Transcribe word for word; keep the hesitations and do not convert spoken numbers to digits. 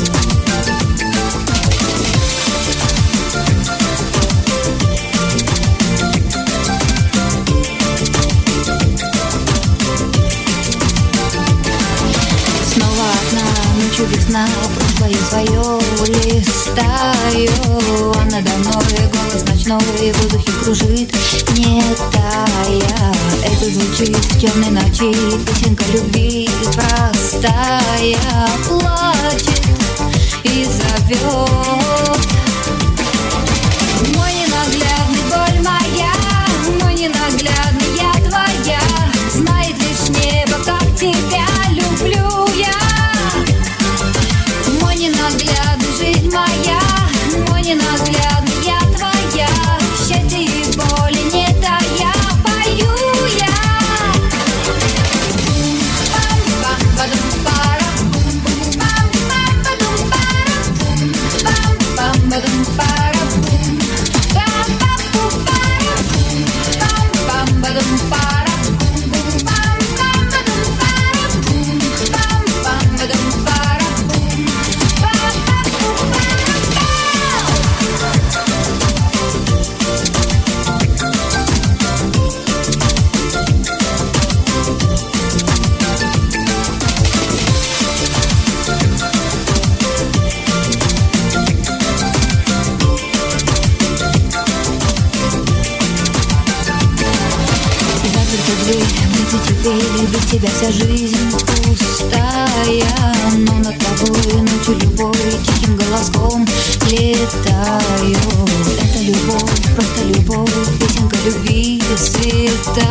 Весна, прошлое свое листаю, а надо мной голос ночной в воздухе кружит, не тая. Это звучит в темной ночи, песенка любви простая, плачет и зовет. Мой ненаглядный, боль моя, мой ненаглядный, я твоя. Знает лишь небо, как тебя люблю я. Мой ненаглядный, жизнь моя, мой ненаглядный, я твоя. Счастье и боли не тая, пою я. Пам-пам-падум-пара, пам-пам-падум-пара, пам-пам-падум-пара, пам-пам-пу-пара, пам-пам-падум-пара, пам-пам-падум-пара, пам-пам-падум-пара. Теперь без тебя вся жизнь пустая, но над тобой ночью любовь тихим голоском летаю. Это любовь, просто любовь, песенка любви святая.